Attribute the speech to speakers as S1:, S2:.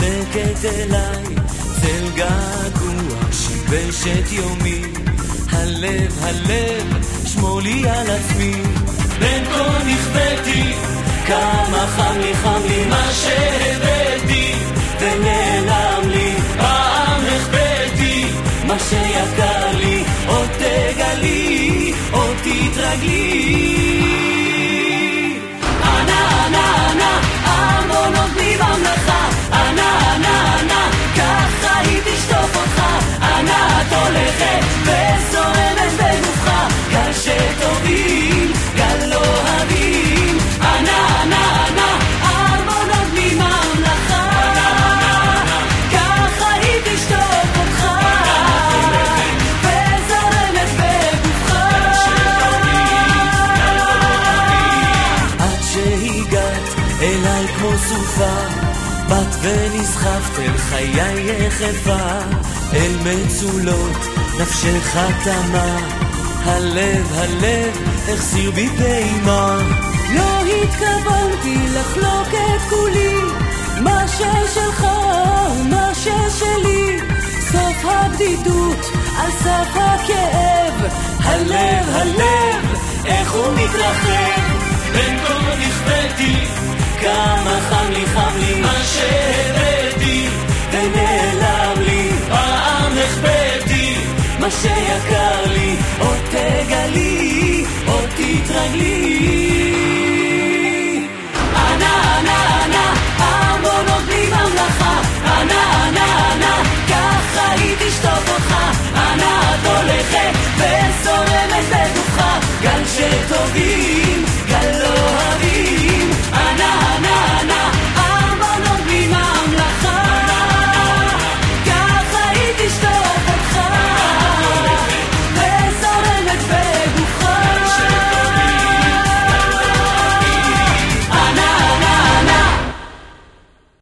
S1: נחנקת אליי, צל געגוע שיבש את יומי. הלב, הלב, שמור לי על עצמי. בין כה נכוויתי, כמה חם לי מה שהבאתי, ונעלם לי, פעם החבאתי מה שיקר לי, עוד תגלי, עוד תתרגלי. אנה, אנה, אנה, ארמונות בלי ממלכה, אנה, אנה, אנה, ככה היא תשטוף אותך. אנה את הולכת וזורמת בגופך, גל שטובים, גל לא אוהבים. אנה, אנה, אנה, ארמונות בלי ממלכה, ככה היא תשטוף אותך וזורמת בגופך. עד שהגעת אליי כמו סופה, בת ונסחפת אל חיי יחפה, אל מצולות נפשך תמה. הלב, הלב, החסיר בי פעימה.
S2: לא התכוונתי לחלוק את כולי, מה ששלך ומה ששלי. סוף הבדידות על סף הכאב,
S1: הלב, הלב, איך הוא מתרחב. בין כה נכוויתי, כמה חם לי מה שהבאתי, ונעלם לי, פעם החבאתי מה שיקר לי, עוד תגלי, עוד תתרגלי.